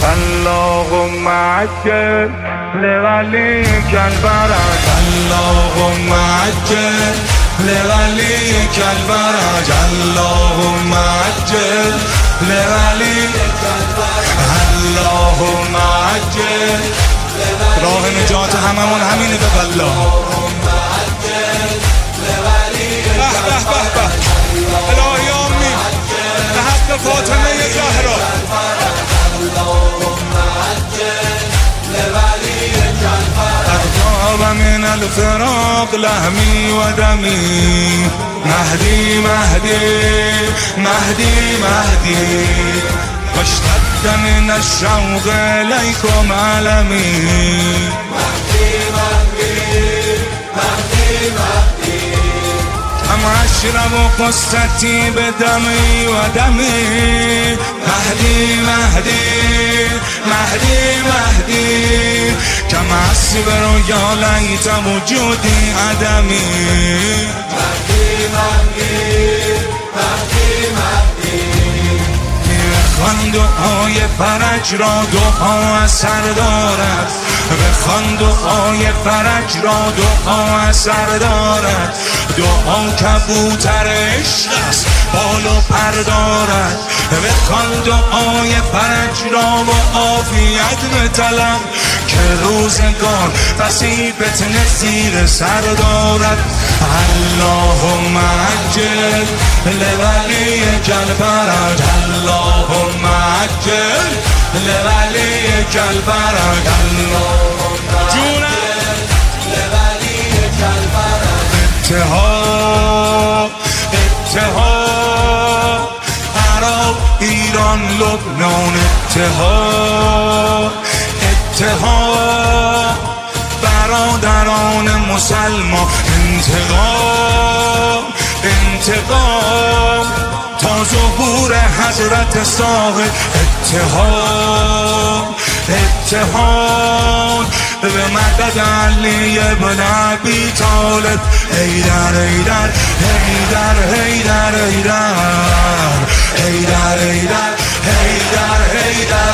اللهم عجل لوليك الفرج اللهم عجل لوليك الفرج اللهم عجل لوليك الفرج اللهم عجل. راه نجات هممون همینه به والله. اللهم عجل لوليك الفرج به الهی آمین به حق فاطمه زهرا. اللهم عجل لوليك الفرج أغضب من الفراق لحمي ودمي مهدي مهدي مهدي مهدي واشتد من الشوق إليكم عالمي مهدي مهدي مهدي مهدي أم أشرب قصتي بدمي ودمي مهدي مهدي مهدي مهدي كما أصبر يا ليت وجودي عدمي مهدي مهدي مهدي مهدی. بخوان دعای فرج را دعا اثر دارد بخوان دعای فرج را دعا اثر دارد دعا کبوتر عشق است بال و پر دارد بخوان دعای فرج را و عافیت بطلب که روزگار بسی فتنه زیر سر دارد. اللهم عجل لوليك الفرج اللهم عجل لوليك الفرج اللهم عجل لوليك الفرج. اتحاد اتحاد عراق ایران لبنان اتحاد اتحاد برادران مسلمان انتقام انتقام تا ظهور حضرت صاحب اتحاد اتحاد به مدد علی ابن ابی طالب. حیدر حیدر حیدر حیدر حیدر حیدر حیدر حیدر حیدر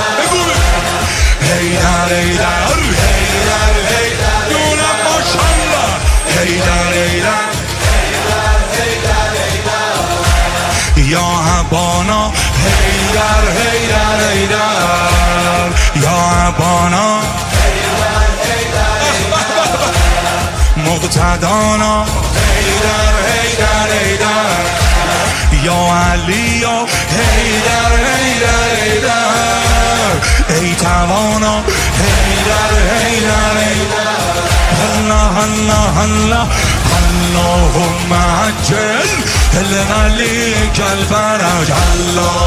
حیدر حیدر حیدر حیدر دونم ماشالله حیدر حیدر یا ابانا حیدر حیدر حیدر یا ابانا حیدر حیدر مقتدانا حیدر حیدر حیدر یا علی حیدر حیدر حیدر ای توانا حیدر حیدر حیدر. الله الله الله اللهم عجل لوليك الفرج الله